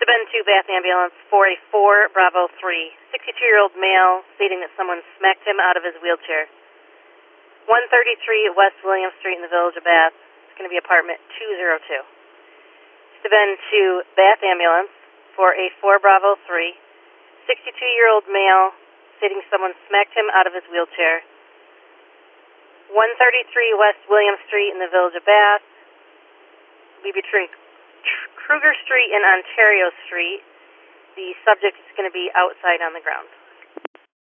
Bend 2 Bath Ambulance 4A4 Bravo 3. 62-year-old male stating that someone smacked him out of his wheelchair. 133 West William Street in the Village of Bath. It's going to be apartment 202. Bend 2 Bath Ambulance 4A4 Bravo 3. 62-year-old male stating someone smacked him out of his wheelchair. 133 West William Street in the Village of Bath. Be between Kruger Street and Ontario Street. The subject is going to be outside on the ground.